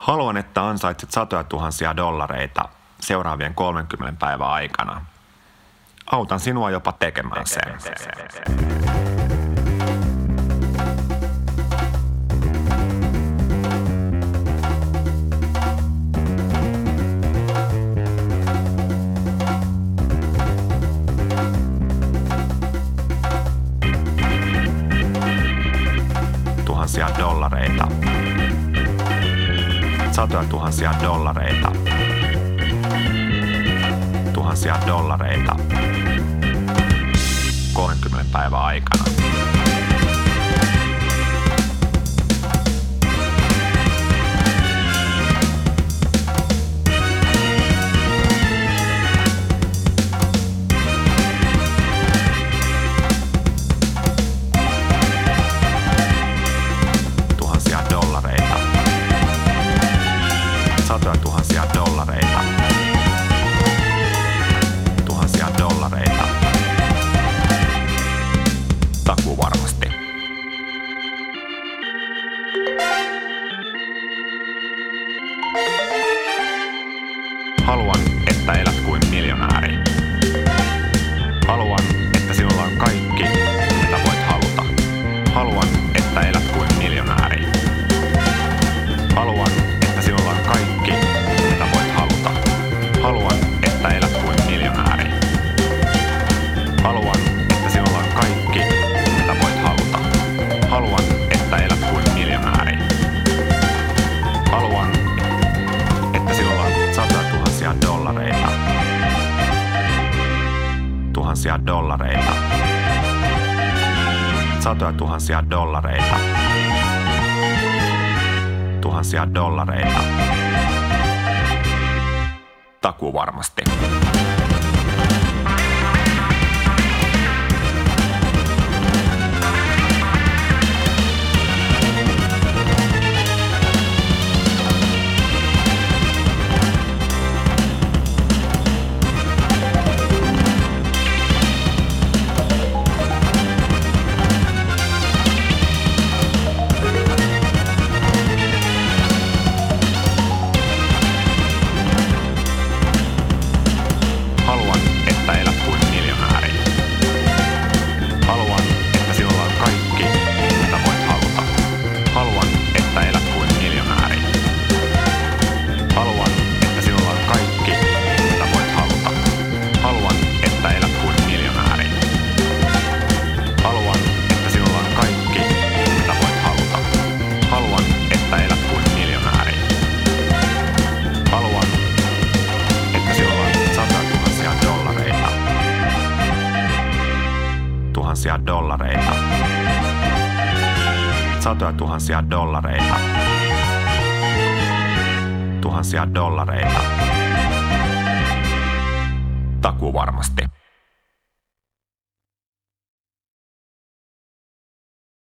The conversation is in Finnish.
Haluan, että ansaitset satoja tuhansia dollareita seuraavien 30 päivän aikana. Autan sinua jopa tekemään sen. Tuhansia dollareita. Satoja tuhansia dollareita. Tuhansia dollareita. 30 päivän aikana. Tuhansia dollareita. Satoja tuhansia dollareita. Tuhansia dollareita. Takuu varmasti. Haluan, että elät kuin miljonääri. Haluan, että sinulla on kaikki, mitä voit haluta. Haluan, että elät kuin miljonääri. Haluan, että sinulla on kaikki, mitä voit haluta. Haluan, että elät kuin miljonääri. Haluan, että sinulla on kaikki, mitä voit haluta. Haluan, että elät kuin miljonääri. Haluan, että sinulla on satoja tuhansia dollareita. Tuhansia dollareita. Satoja tuhansia dollareita. Tuhansia dollareita. Takuu varmasti. Haluan, että elät kuin miljonääri. Haluan, että sinulla on kaikki, mitä voit haluta. Haluan, että elät kuin miljonääri. Haluan, että sinulla on kaikki, mitä voit haluta. Haluan, että elät kuin miljonääri. Haluan, että sinulla on kaikki, mitä voit haluta. Haluan, että elät kuin miljonääri. Haluan, että sinulla on satoja tuhansia dollareita. Tuhansia dollareita. Satoja tuhansia dollareita. Tuhansia dollareita. Takuu varmasti.